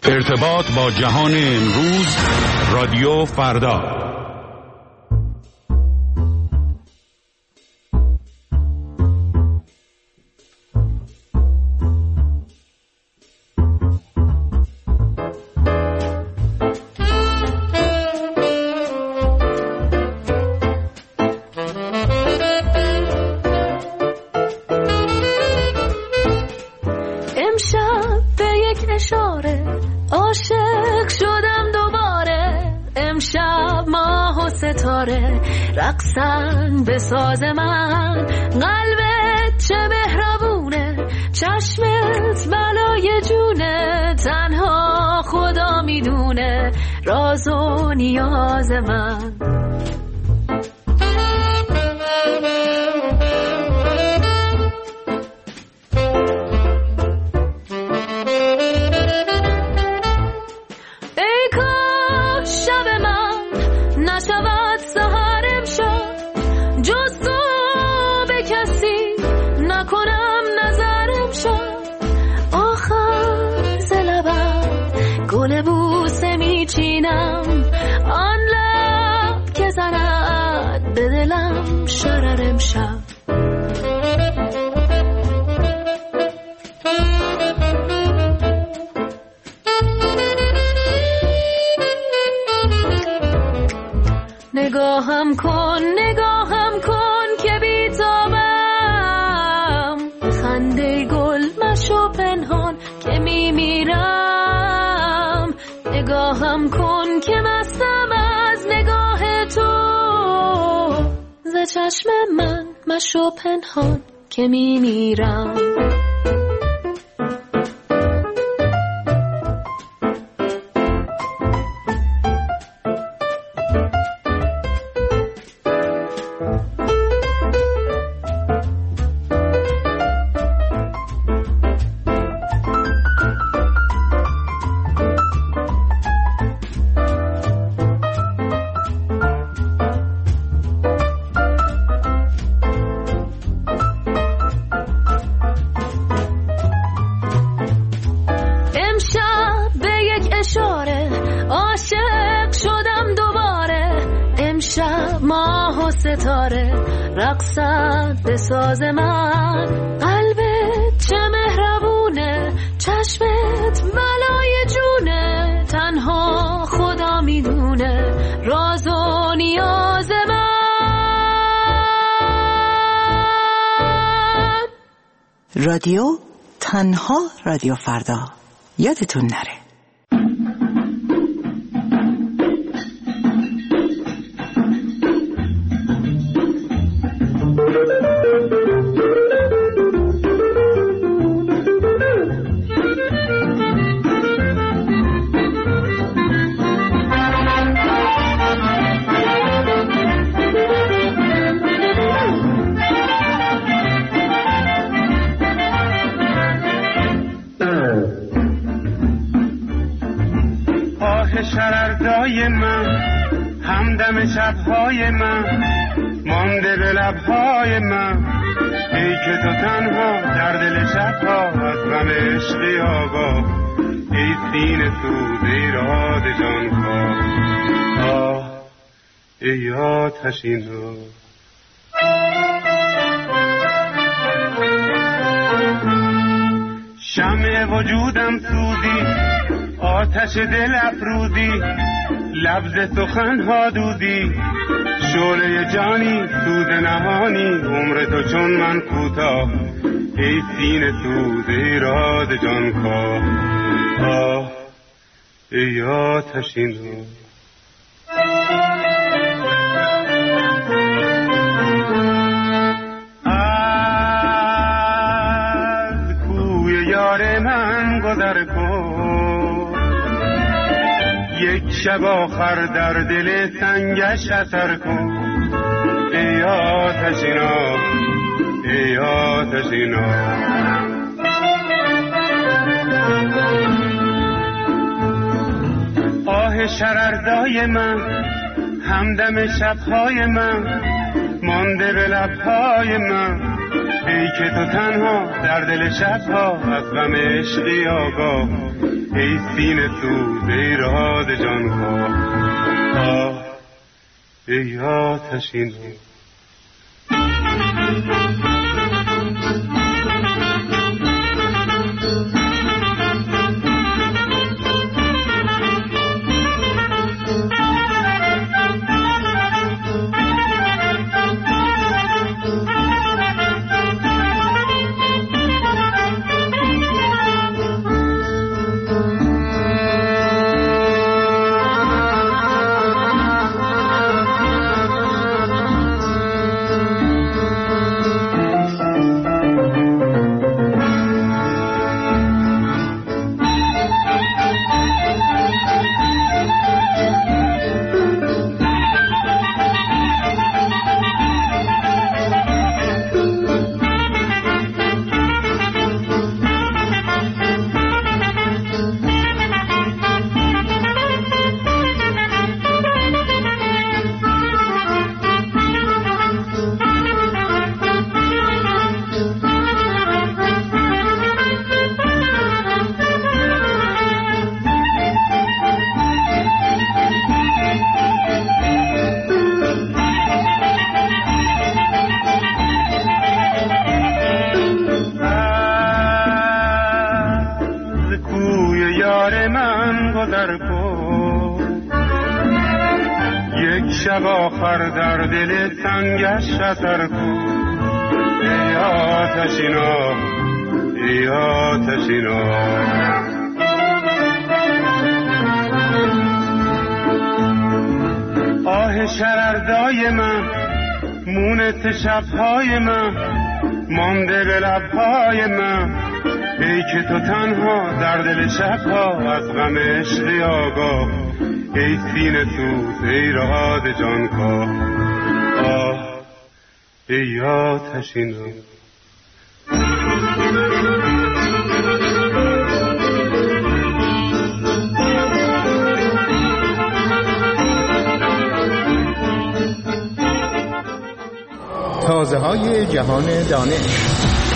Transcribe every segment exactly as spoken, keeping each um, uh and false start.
ارتباط با جهان امروز، رادیو فردا. امشب به یک اشاره عاشق شدم دوباره، امشب ماه و ستاره رقصن به ساز من، قلبت چه مهربونه، چشمت بلای جونه، تنها خدا میدونه راز و نیاز من. گل بوسه میچینم، آن لب که زند به دلم شرر امشب. نگاهم کن نگاهم کن که بیتابم، خنده گل مشو پنهان که میمیرم. نگاهم کن که مستم از نگاه تو، ز چشم من مشو پنهان که میمیرم. ماه و ستاره رقصد به ساز من، قلبت چه مهربونه، چشمت بلای جونه، تنها خدا میدونه راز و نیاز من. رادیو تنها رادیو فردا، یادتون نره. شرردای من، همدم شبهای من، مانده به لبهای من، ای که تو تنها در دل شبها از غم عشقی آگاه، ای سینه سوز ایراد جانکاه، آه ای آتشینا. شمع وجودم سوزی، آتش دل افروزی، لبز سخنها دودی، شعله جانی سوز نهانی، عمر تو چون من کوتاه، ای سینه سوز ایراد جانکاه، آه ای آتشینا. از کوی یار من گذر کن، یک شب آخر در دل سنگش اثر کن، ای آتشینا ای آتشینا. آه شرردای من، همدم شبهای من، مانده به لبهای من، ای که تو تنها در دل شبها از غم عشقی آگاه، ای سینه سوز ای راز جانکاه آه ای آتشین شب آخر در دل تنگش شتر کو ای آتشینا ای آتشینا آه شرردای من مونت شبهای من مانده به لبهای من ای که تو تنها در دل شبها از غم عشقی آگاه ای سینه سوز ای رهاد جانکاه آه ای آتشینا تازه های جهان دانش.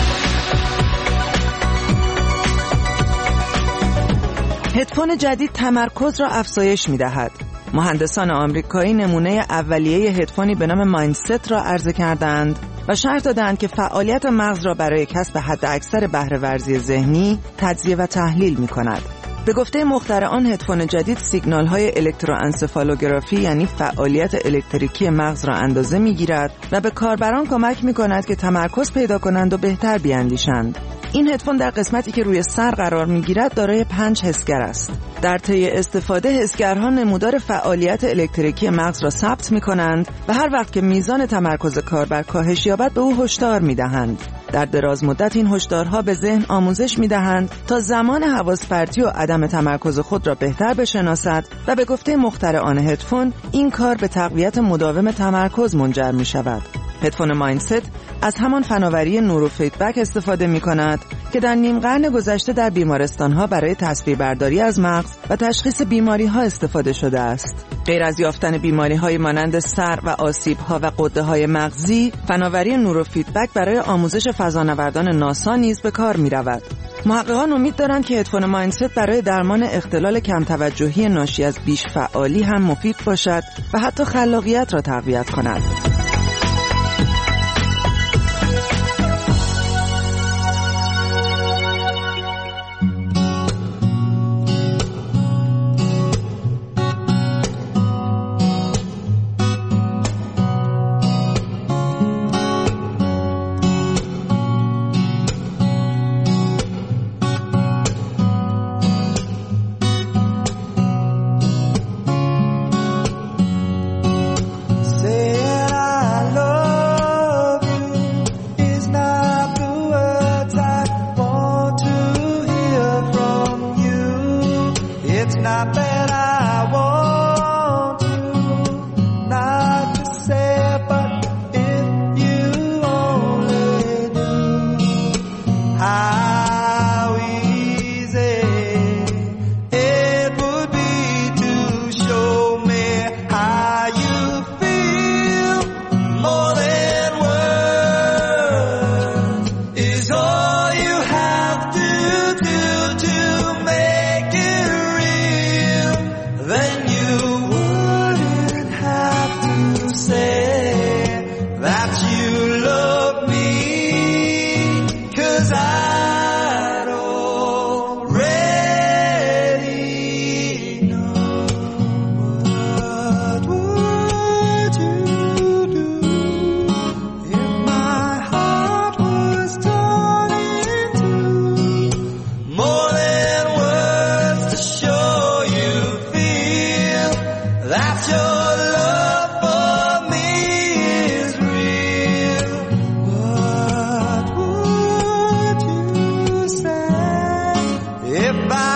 هدفون جدید تمرکز را افزایش می‌دهد. مهندسان آمریکایی نمونه اولیه هدفونی به نام مایندست را عرضه کردند و شرح دادند که فعالیت مغز را برای کسب حداکثر بهره ورزی ذهنی تجزیه و تحلیل می‌کند. به گفته مخترعان هدفون جدید سیگنال‌های الکتروانسفالوگرافی یعنی فعالیت الکتریکی مغز را اندازه می‌گیرد و به کاربران کمک می‌کند که تمرکز پیدا کنند و بهتر بیاندیشند. این هدفون در قسمتی که روی سر قرار می‌گیرد دارای پنج حسگر است. در طی استفاده حسگرها نمودار فعالیت الکتریکی مغز را ثبت می‌کنند و هر وقت که میزان تمرکز کاربر کاهش یابد به او هشدار می‌دهند. در دراز مدت این هشدارها به ذهن آموزش می‌دهند تا زمان حواس پرتی و عدم تمرکز خود را بهتر بشناسد و به گفته مخترعان هدفون این کار به تقویت مداوم تمرکز منجر می‌شود. هدفون مایندست از همان فناوری نوروفیدبک استفاده می‌کند که در نیم قرن گذشته در بیمارستان‌ها برای تصویربرداری از مغز و تشخیص بیماری‌ها استفاده شده است. غیر از یافتن بیماری‌های مانند سر و آسیب‌ها و غده‌های مغزی، فناوری نوروفیدبک برای آموزش فضانوردان ناسا نیز به کار می‌رود. محققان امید دارند که هدفون مایندست برای درمان اختلال کم توجهی ناشی از بیش فعالی هم مفید باشد و حتی خلاقیت را تقویت کند. Make it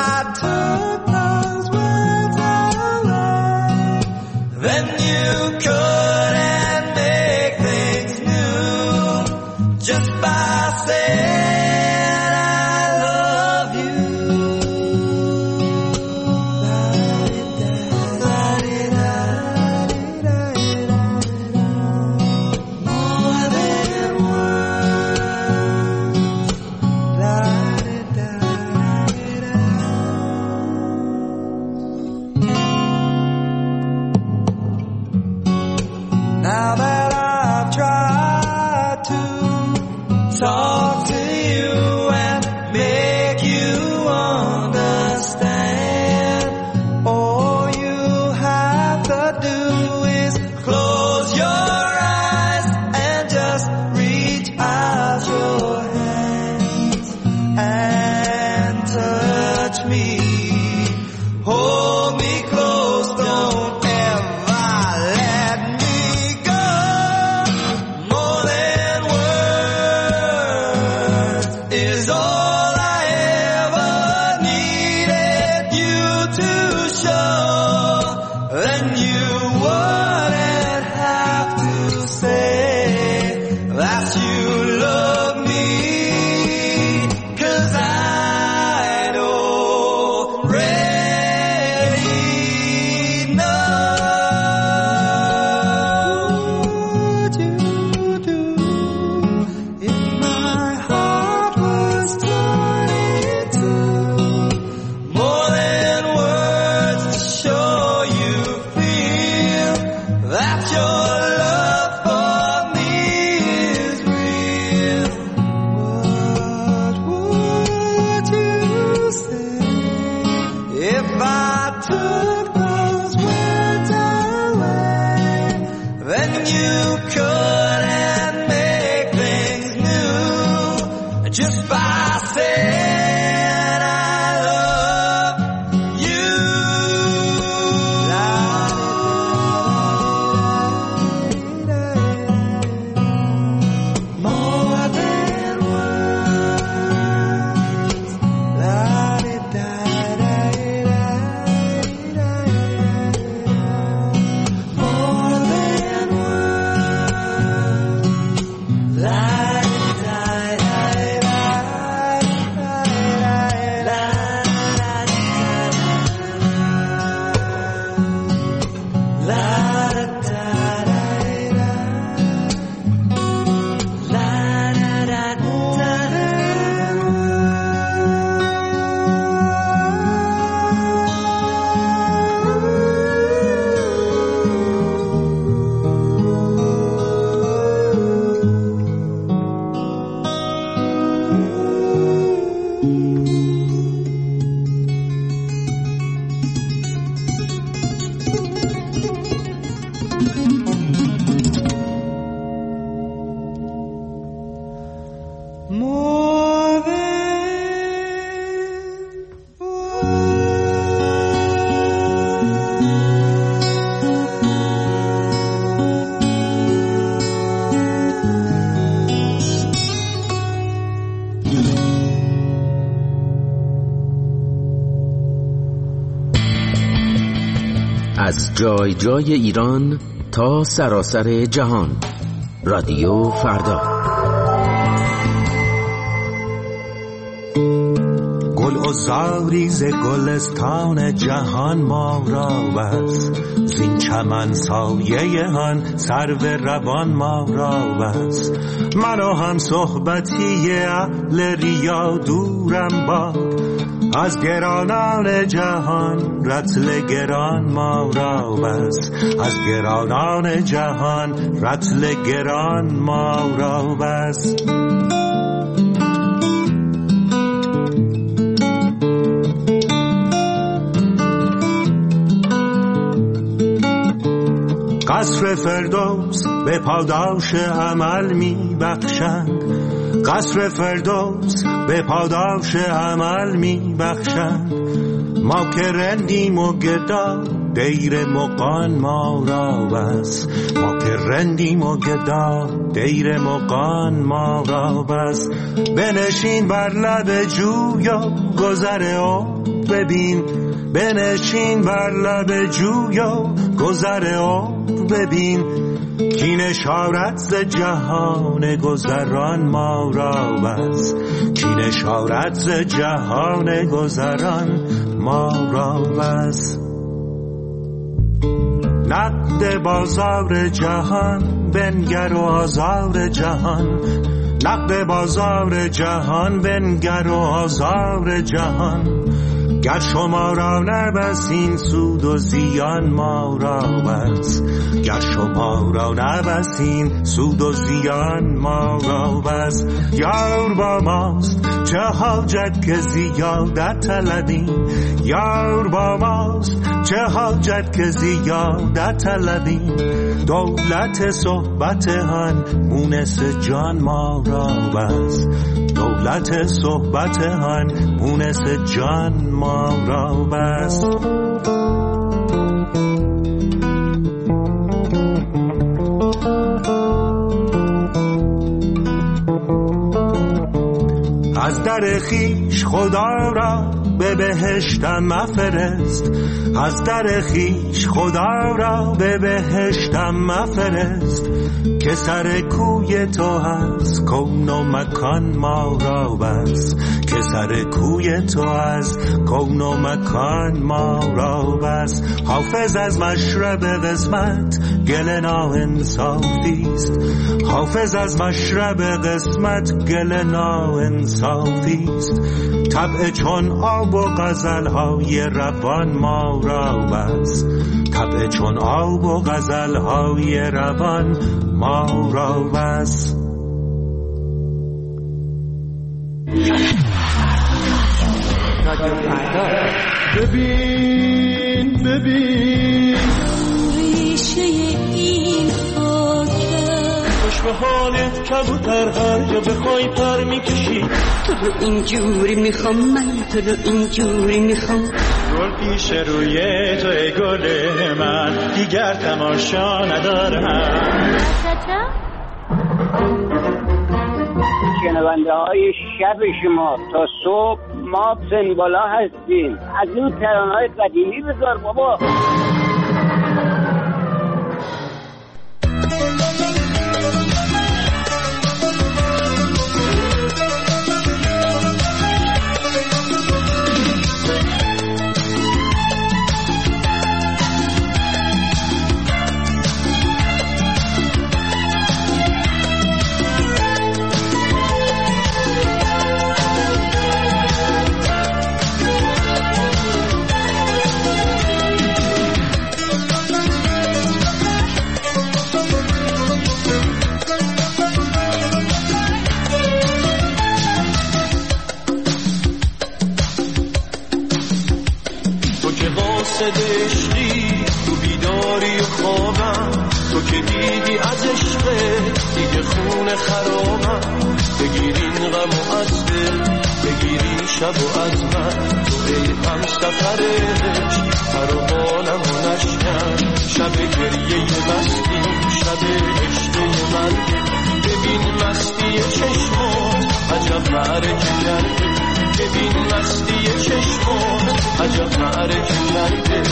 از جای جای ایران تا سراسر جهان، رادیو فردا. گل و زاری ز گلستان جهان ما را بس، زین چمن سایه هان سرو روان ما را بس. منو هم صحبتی اهل ریا دورم باد، از گرانان جهان رطل گران ما را بس. از گرانان جهان رطل گران ما را بس. قصر فردوس به پاداش عمل می بخشند، قصر فردوس به پاداش عمل می بخشند. ما که رندیم و گدا دیر مقان ما را بس، ما که رندیم و گدا دیر مغان ما را بس. بنشین بر لب جویا گذر آب ببین، بنشین بر لب جویا گذر آب ببین. کی نشارت ز جهان گذران ما را بس، کی نشارت ز جهان گذران ما را بس. نقد بازار جهان بنگر و آزار جهان، نقد بازار جهان بنگر و آزار جهان. گر شما را نبسین سود و زیان ما را بس، گر شما را نبسین سود و زیان ما را بس. یار با ماست چه حاجت که زیادت طلبیم، یار با ماست چه حاجت که زیادت طلبیم. دولت صحبت هن مونس جان ما را بس، دولت صحبت هن مونس جان ما را بس. از در خیش خدا را به بهشتم مفرست، از در خیش خدا را به بهشتم مفرست. که سر کوی تو هست کون و مکان ما را بس، که سر کوی تو از کون و مکان ما را بس. حافظ از مشرب قسمت گل ناانصافیست، حافظ از مشرب قسمت گل ناانصافیست. طبع چون آب و غزل‌های روان ما را بس، طبع چون آب و غزل‌های روان ما را بس. ببین ببین ریشه این خاکه، خوش به حالت کبوتر هر جا بخوای پر میکشی. تو رو اینجوری میخوام، من تو رو اینجوری میخوام. گل پیش روی تو ای گل من، دیگر تماشا ندارم. شنونده های شب شما تا صبح ما سنبالا هستیم. از اون ترانه های قدیمی بذار بابا. عشقی تو بیداری و خوابم، تو که دیدی از عشق دیگه خون خرابم. بگیرین غم و از دل، بگیرین شب و از من. تو ای هم سفرش پر و بالم و نشکن. شب گریه مستی، شب عشق من. ببین مستی چشمات عجب معرکه کرده، ببین مستی چشمات عجب معرکه کرده.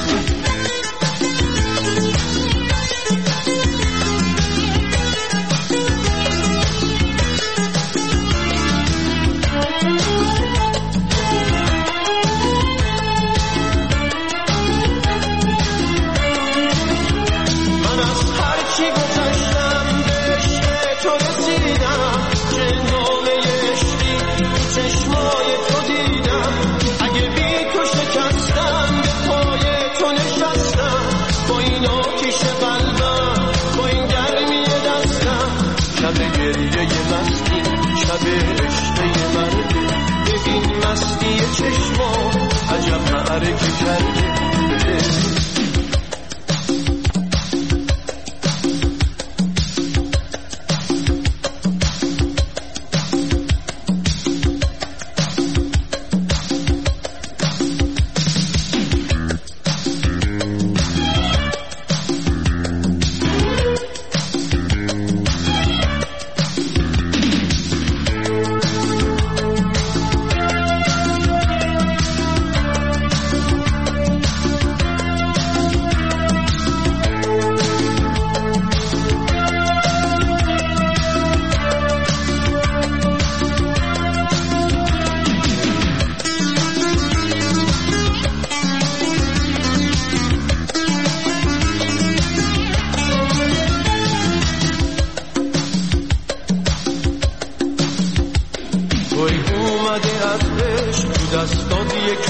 من از هر چی گذشتم به عشق تو رسیدم. چه نامه عشقی چشمای تو دیدم. اگه بی تو شکستم به پای تو نشستم. با این آتیش قلبم، با این گرمی دستم. شب گریه مستی، شب عشق مرده. ببین مستی چشما عجب معرکه کرده.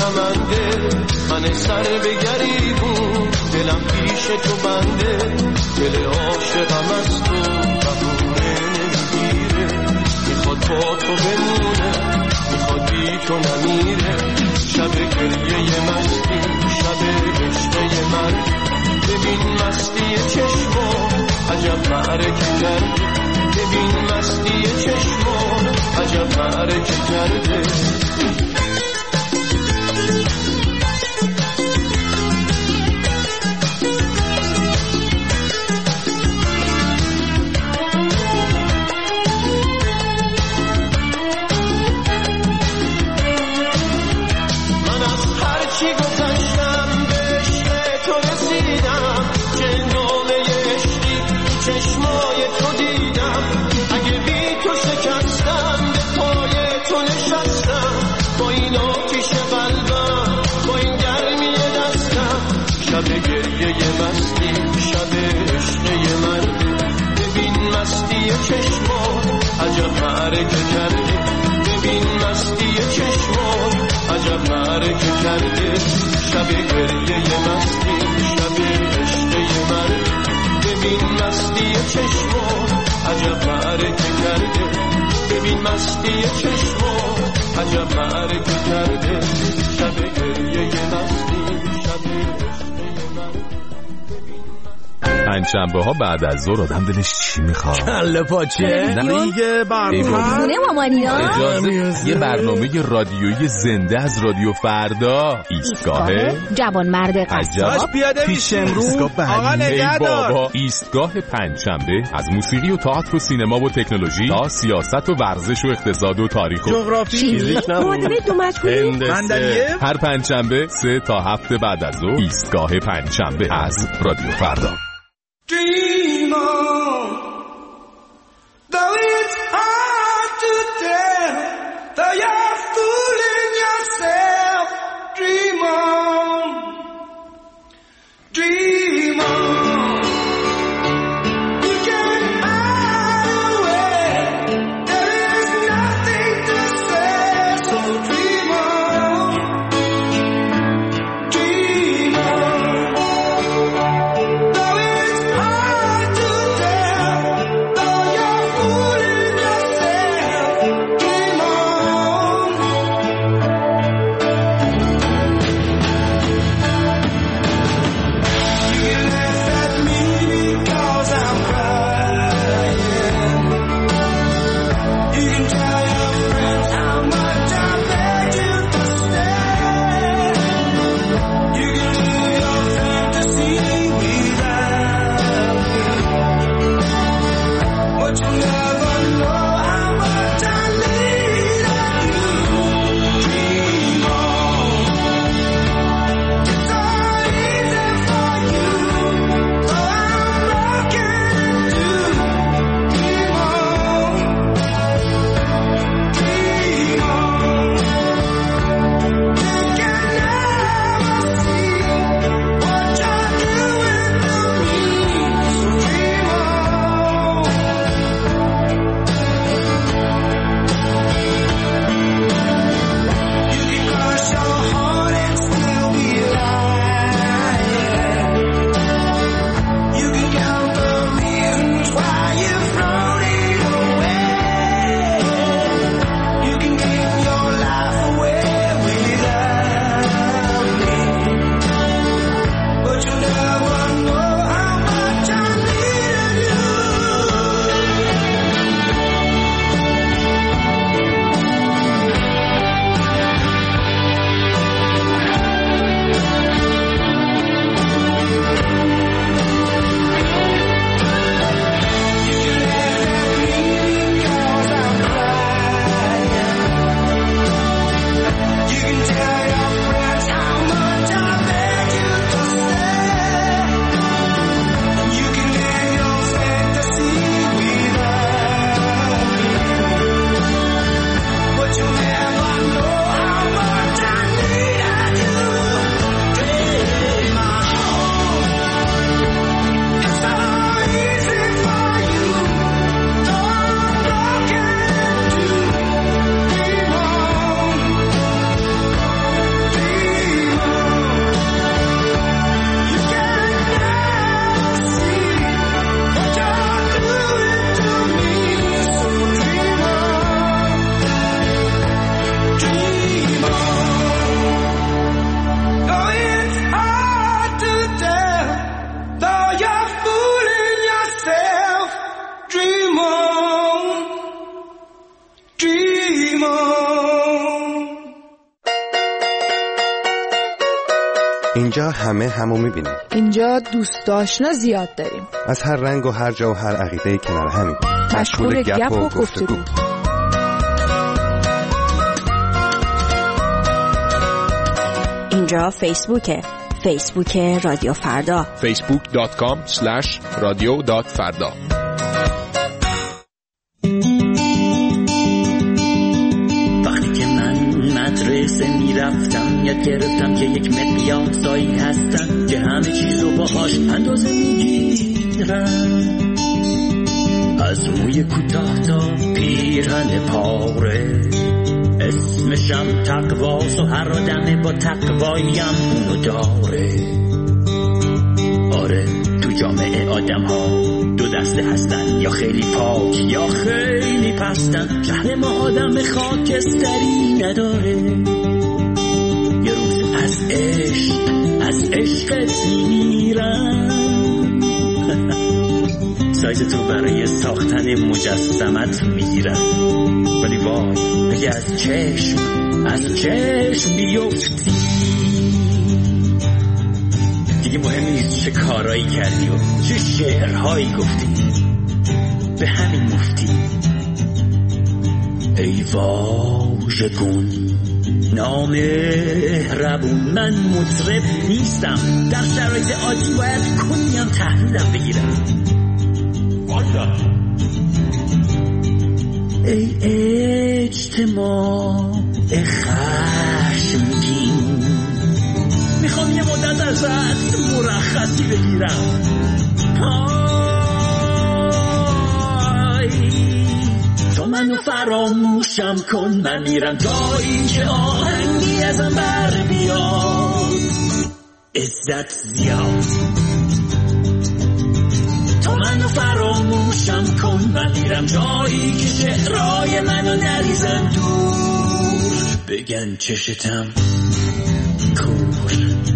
کمنده من سر به گریبون دلم پیش تو بنده دل عاشقم از تو بهونه نمیگیره میخواد با تو بمونه میخواد بی تو نمیره شب گریه مستی شب عشقه من ببین مستی چشما عجب معرکه کرده ببین مستی چشما عجب معرکه کرده چشما عجب معرکه کرده ببین مستی چشما عجب معرکه کرده شب گریه مستی شب عشقه من ببین مستی چشما عجب معرکه کرده ببین مستی چشما عجب معرکه کرده شب گریه مستی شب عشقه من پنجشنبه ها بعد از ظهر آدم دلش چی میخواد؟ کله پاچه دیگه برنامه مامانیا اجازه یه برنامه رادیویی زنده از رادیو فردا ایستگاه جوان مرد قصاب پیش امروز آقا نگهدار ایستگاه پنجشنبه از موسیقی و تئاتر و سینما و تکنولوژی تا سیاست و ورزش و اقتصاد و تاریخ و جغرافی هر پنجشنبه سه تا هفته بعد از ظهر ایستگاه پنجشنبه از رادیو فردا. Dream on, though it's hard to tell, though you're fooling yourself. Dream on, dream on. You can't hide away. There is nothing to say, so dream on, dream on. Though it's hard to tell, though you're fooling yourself, dream on. اینجا همه همو میبینیم. اینجا دوست آشنا زیاد داریم. از هر رنگ و هر جا و هر عقیده کنار همیم. مشغول گپ و گفتگو. اینجا فیسبوکه. فیسبوک رادیو فردا. فیسبوک دات کام اسلش رادیو دات فردا. وقتی که من مدرسه میرفتم یاد گرفتم که یک مقیاسایی هستن که همه چیزو باهاش اندازه میگیرن، از موی کوتاه تا پیرهن پاره. اسمشم تقواست و هر آدم با تقواییم اونو داره. آره تو جامعه آدم ها دو دسته هستن، یا خیلی پاک یا خیلی پستن. شهر ما آدم خاکستری نداره. یه روز از عشق از عشقت میمیرن. سایز تو برای ساختن مجسمت میگیرن، ولی وای اگه از چشم از چشم بیفتی دیگه مهم نیست چه کارایی کردی و چه شعرهایی گفتی، به همین مفتی. ای واژگون نامهربون، من مطرب نیستم، در شرایط عادی باید کنیم تحلیلم بگیرم. ای اجتماع خشمگین، میخوام یه مدت ازت مرخصی بگیرم. آی تو منو فراموشم کن، من میرم جایی که آهنگی ازم بر بیاد. عزت زیاد تو منو فراموشم کن، من میرم جایی که شعرهای منو نریزن دور. بگن چشتم کور.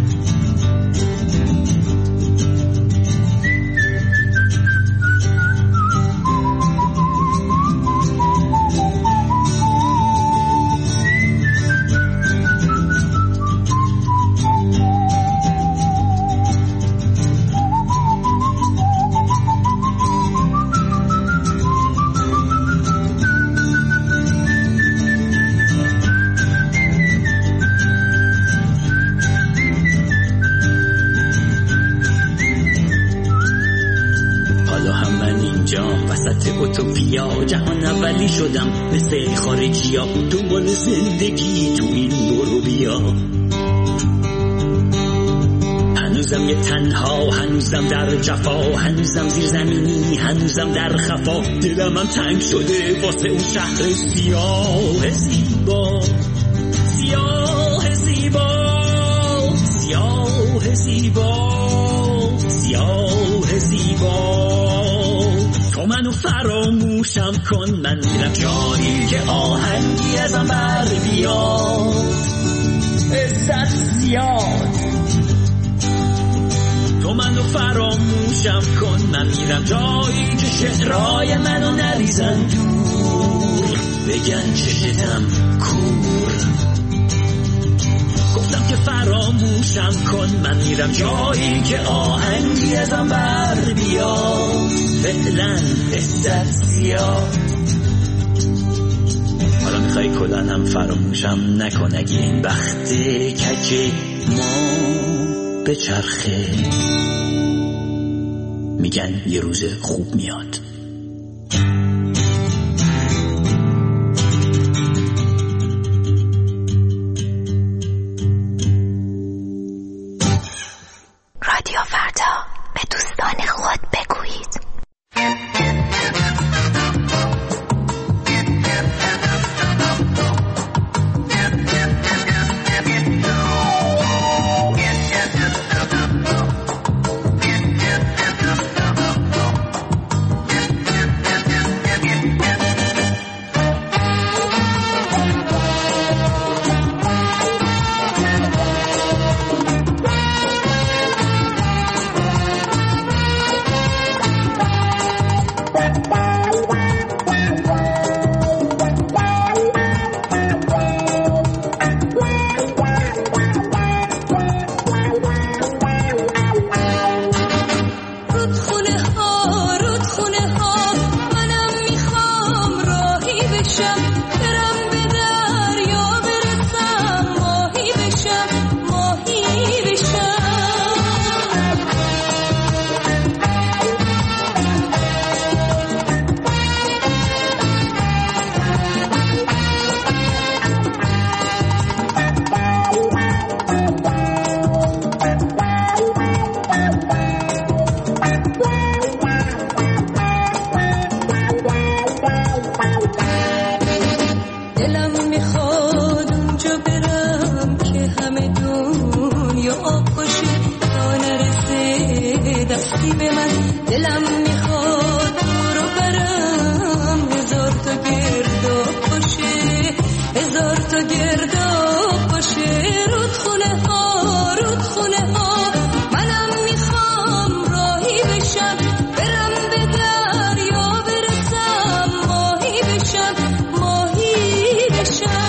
جهان اولی شدم مثل خارجی ها، دنبال زندگی تو این برو بیا. هنوزم یه تنها، هنوزم در جفا، هنوزم زیر زمینی، هنوزم در خفا. دلم هم تنگ شده واسه اون شهر سیاه زیبا، سیاه زیبا، سیاه زیبا، سیاه زیبا. تو منو فراموشم کن، من میرم جایی که آهنگی ازم بر بیاد. عزت زیاد تو منو فراموشم کن، من میرم جایی که شعرهای منو نریزن دور. بگن چشتم کور. گفتم که فراموشم کن، من میرم جایی که آهنگی ازم بر بیاد. فعلا عزت زیاد. حالا میخوای کلان هم فراموشم نکن، اگه این بخت کج ما به چرخه. میگن یه روز خوب میاد. رادیو فردا، به دوستان خود بگویید. دلم میخواد تو رو برم هزار تا گرداب باشه هزار تا گرداب باشه رودخونه ها رودخونه ها منم میخوام راهی بشم برم به دریا برسم ماهی بشم ماهی بشم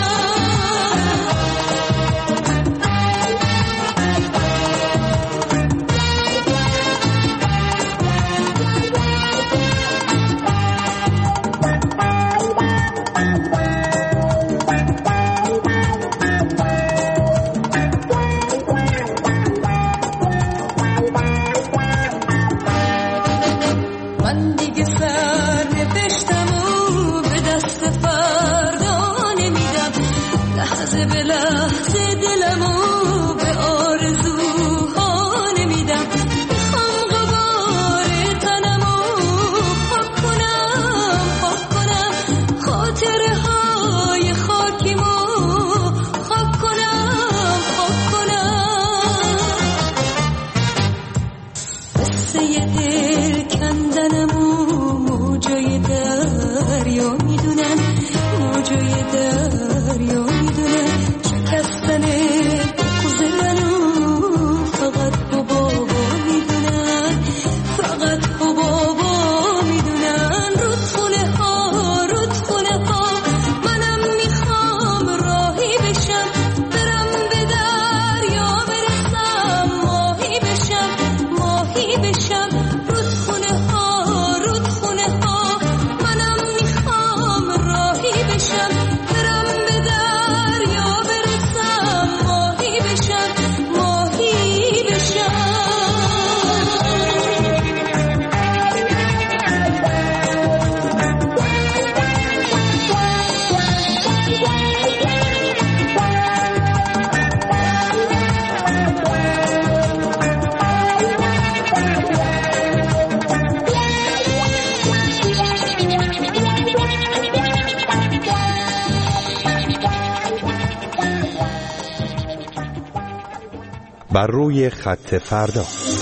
بر روی خط فردا.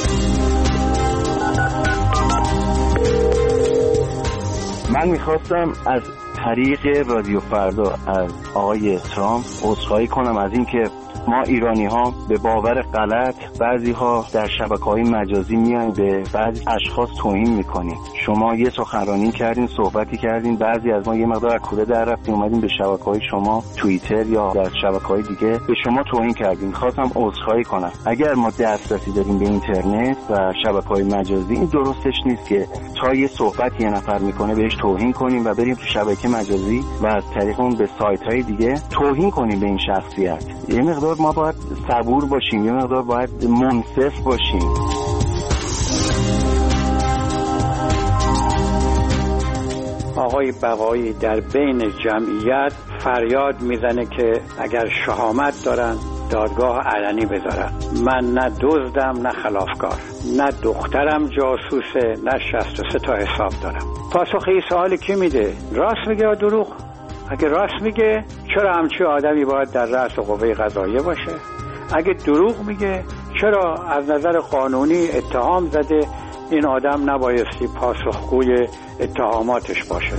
من میخواستم از طریق رادیو فردا از آقای ترامپ عذرخواهی کنم از این که ما ایرانی ها به باور غلط بعضی ها در شبکه‌های مجازی میایم به بعضی اشخاص توهین میکنیم. شما یه سخنرانی کردین، صحبتی کردین، بعضی از ما یه مقدار کوره در رفتیم اومدیم به شبکه‌های شما توییتر یا در شبکه‌های دیگه به شما توهین کردیم. خواستم عذرخواهی کنم. اگر ما دسترسی داریم به اینترنت و شبکه‌های مجازی این درستش نیست که تا یه صحبت یه نفر میکنه بهش توهین کنیم و بریم تو شبکه مجازی و از طریق اون به سایت‌های دیگه توهین کنیم به این شخصیت. یه مقدار ما باید صبور باشیم، یه مقدار باید منصف باشیم. آقای بقایی در بین جمعیت فریاد میزنه که اگر شهامت دارن دادگاه علنی بذارن. من نه دزدم نه خلافکار، نه دخترم جاسوسه، نه شصت و سه تا حساب دارم. پاسخ این سوال کی میده؟ راست میگه یا دروغ؟ اگه راست میگه چرا همچی آدمی باید در رأس قوه قضاییه باشه؟ اگه دروغ میگه چرا از نظر قانونی اتهام زده این آدم نبایستی پاسخگوی اتهاماتش باشه؟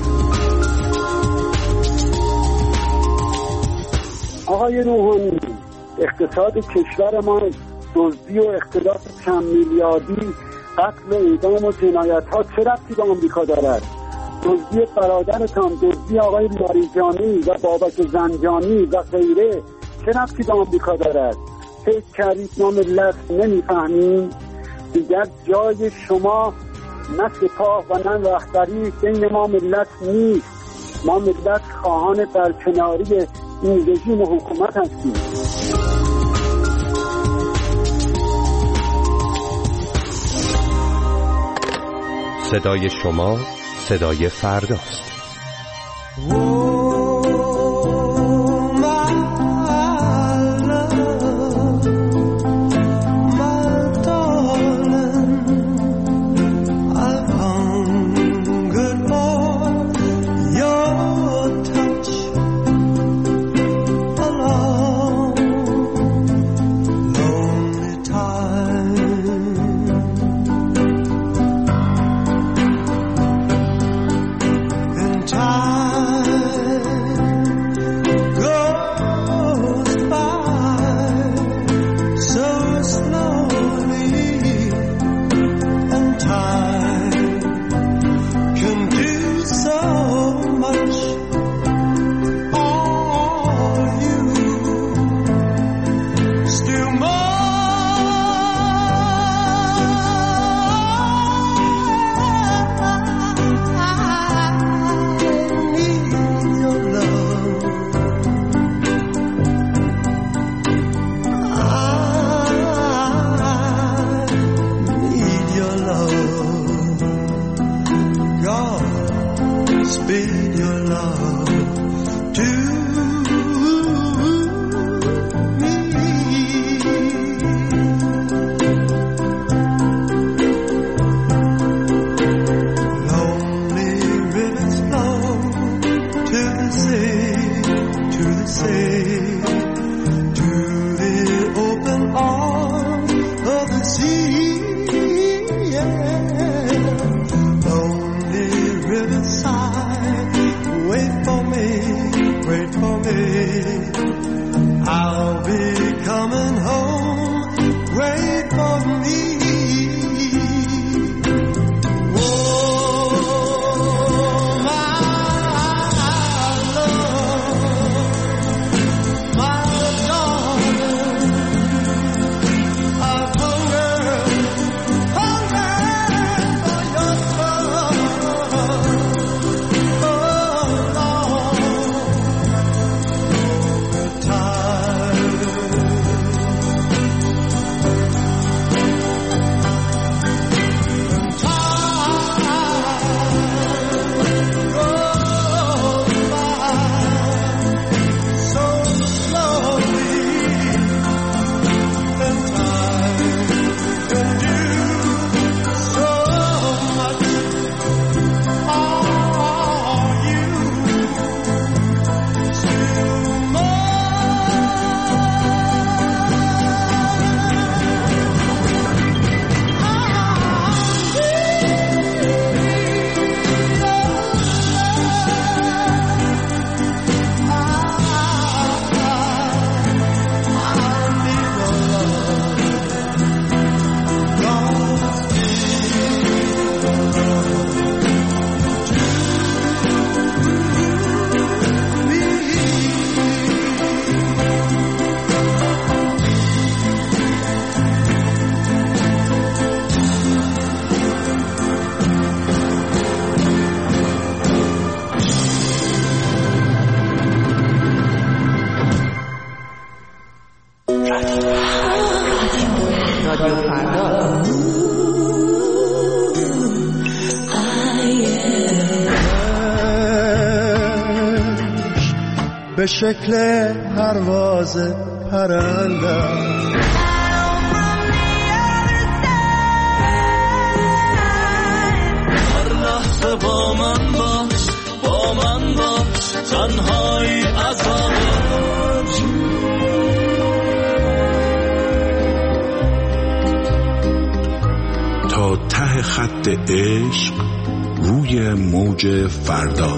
آقای روحانی، اقتصاد کشور ما دزدی و اختلاس چند میلیاردی، قتل و اعدام و جنایت ها چه ربطی به آمریکا دارد؟ دزدی برادرتان، دزدی آقای لاریجانی و بابک زنجانی و غیره چه ربطی به آمریکا دارد؟ فکر کردید ما ملت نمیفهمیم؟ دیگر جای شما نه سپاه و نه رهبری بین ما ملت نیست. ما ملت خواهان برکناری این رژیم و حکومت هستیم. صدای شما صدای فرداست. رادیو فردا. به شکل پرواز پرنده هر لحظه با من باش، با من باش، تنهایی عذابت. تا ته خط عشق روی موج فردا.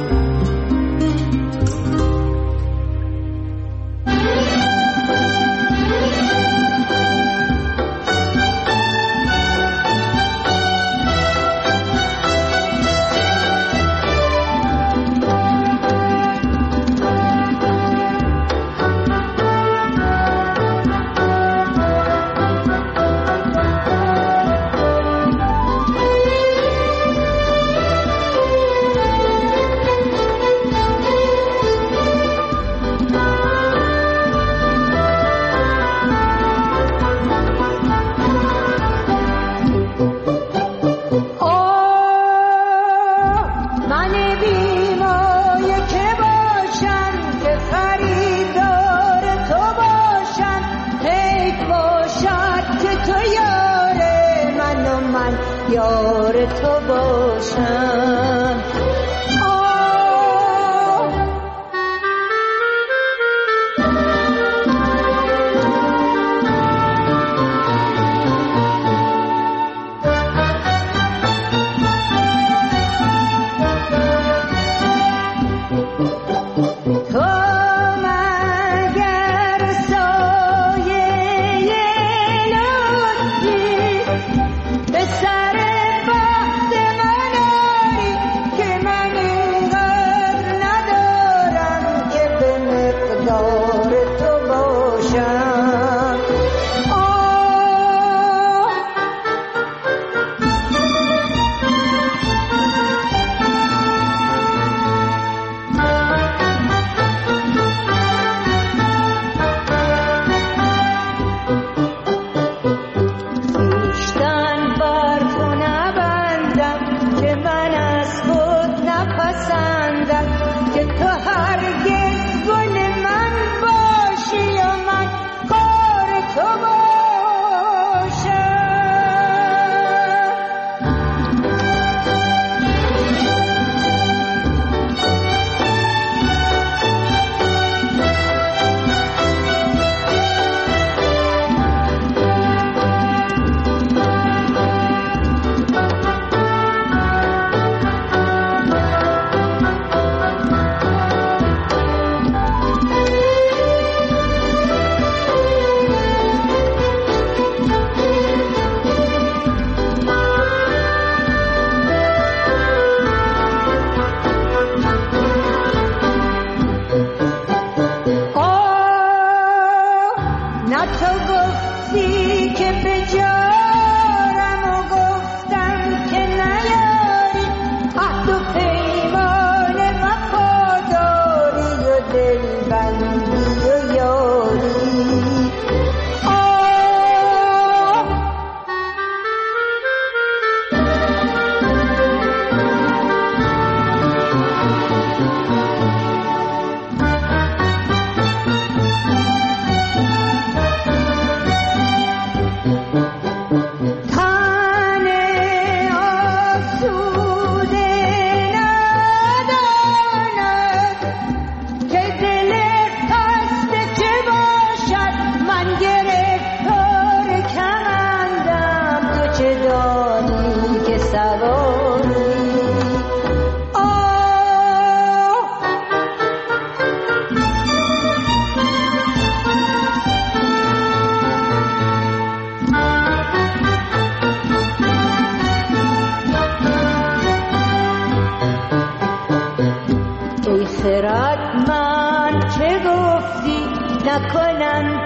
نکنم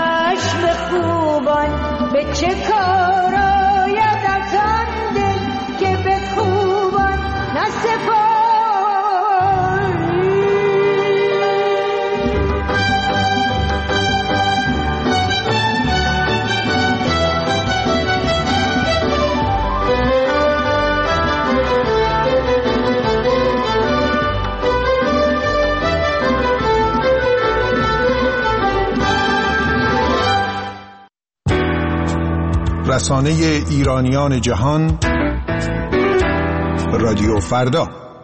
چشم خوبان به چه کار آید از آن دل که به خوبان نسپاری. رسانه ایرانیان جهان، رادیو فردا.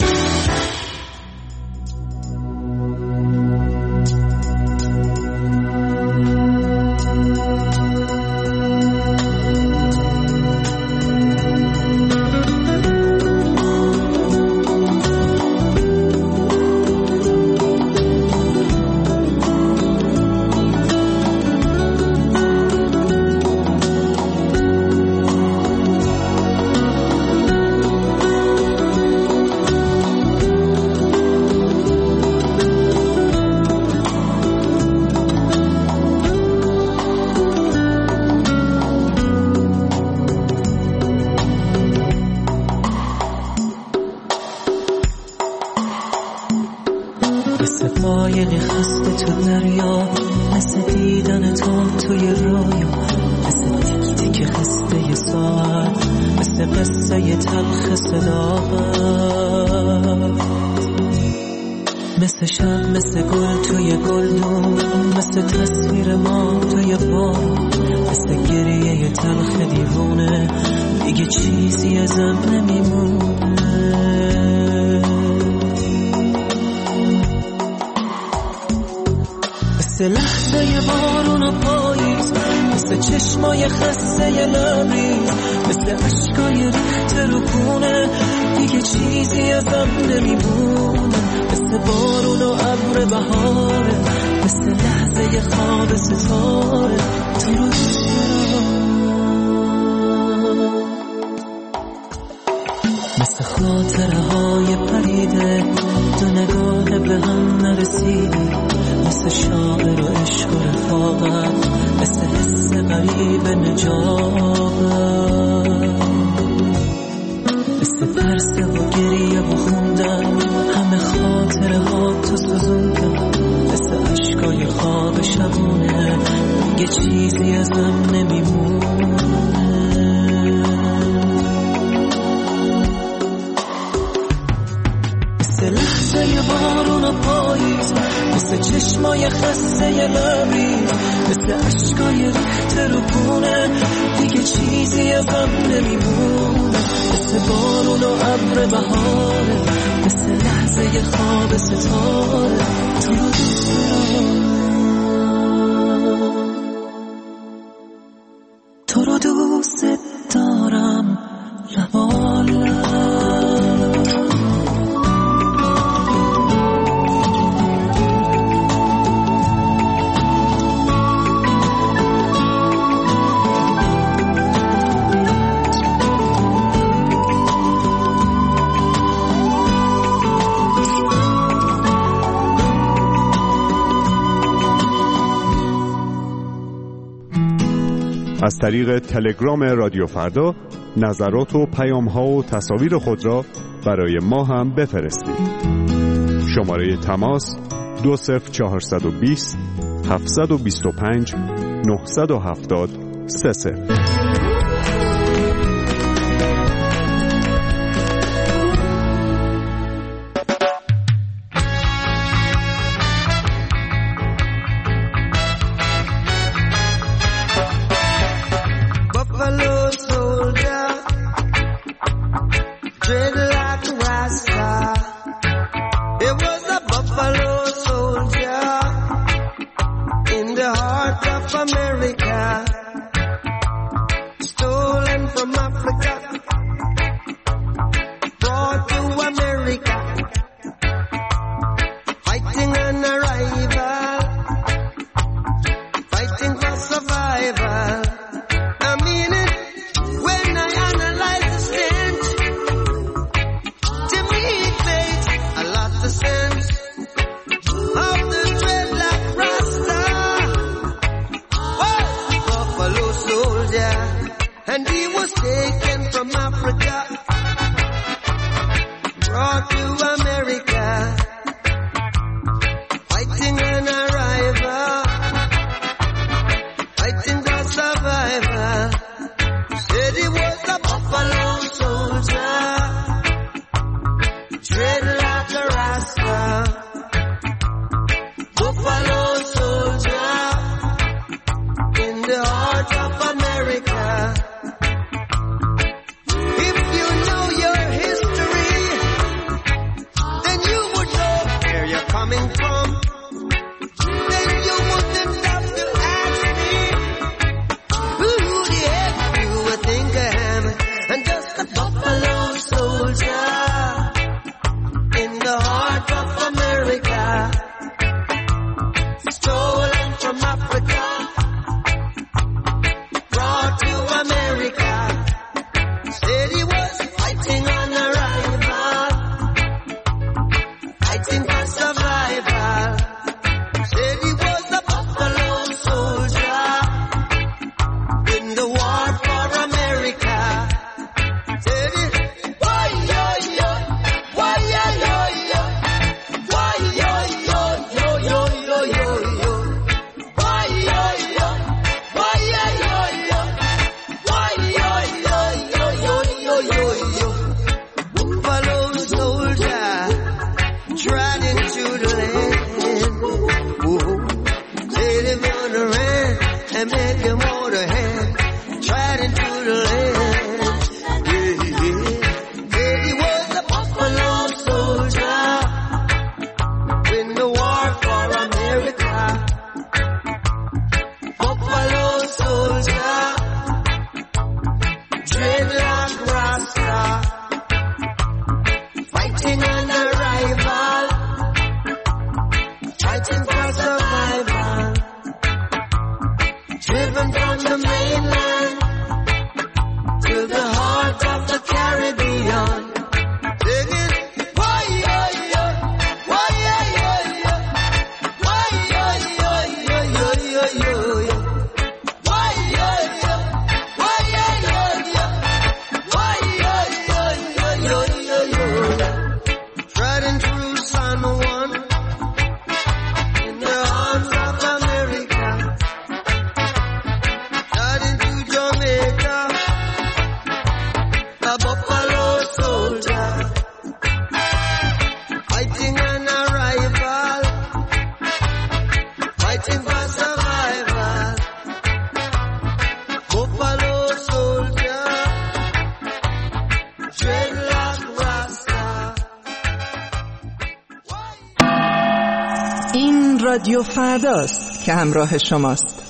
مثل شب، مثل گل توی گلدون، مثل تصویر ما توی بار، مثل گریه تلخ دیوونه، دیگه چیزی ازم نمیمونه. مثل لحظه بارون و پاییز، مثل چشمای خسته لبریز، مثل عشقای ریخته رو خونه، دیگه چیزی ازم نمیمونه. مثل بارون و ابر بهاره، مثل لحظه خواب ستاره، تو رو دوست دارم. مثل خاطره های پریده، دو نگاه به هم نرسیده، مثل شاعر و عشق و رفاقت، مثل حس غریب نجابت، مثل ترس و گریه و خوندن، همه خاطره ها تو سوزوندن، مثل عشقای خواب شبونه، دیگه چیزی ازم نمیمونه. مثل لحظه بارون و پاییز، مثل چشمای خسته لبریز، مثل عشقای ریخته رو خونه، دیگه چیزی ازم نمیمونه. مثل بارون و ابر بهاره، مثل لحظه خواب ستاره، تو رو دوست دارم، تو رو دوست دارم، لبالم. از طریق تلگرام رادیو فردا نظرات و پیام‌ها و تصاویر خود را برای ما هم بفرستید. شماره تماس دو صفر چهارصد و بیست هفتصد و بیست و پنج نهصد و هفتاد سه صفر. Buffalo soldier in the heart of America. Striding through the land, yeah, yeah. Yeah, he was a buffalo soldier in the war for America. Buffalo soldier, dreadlock rasta, fighting an arrival, fighting for survival, driven from the mainland to the heart of the Caribbean. Singing, why, yeah, yeah, why, yeah, yeah, yeah, why, yeah, yeah, yeah, yeah, yeah, yeah, why, yeah, yeah, why, yeah, yeah, yeah, why, yeah, yeah, yeah, yeah, yeah, yeah. Riding through San Juan in the arms of America, riding through Jamaica, a buffalo soldier, fighting an arrival, fighting for survival. Buffalo soldier, dreadlock rasta. این رادیو فرداست که همراه شماست.